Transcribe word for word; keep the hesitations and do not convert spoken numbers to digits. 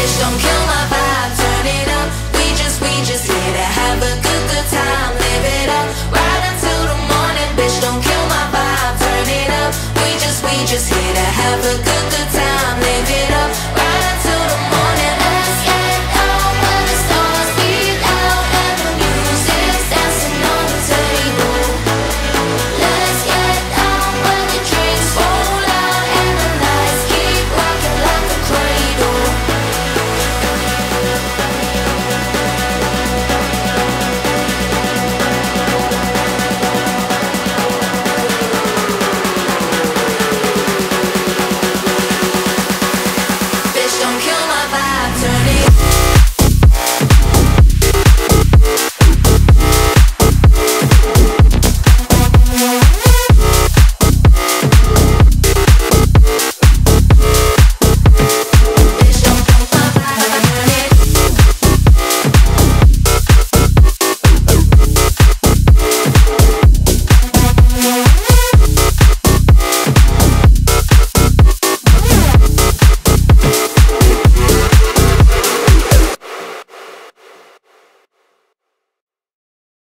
Bitch, don't kill my vibe, turn it up. We just, we just here to have a good, good time. Live it up, ride until the morning. Bitch, don't kill my vibe, turn it up. We just, we just here to have a good, good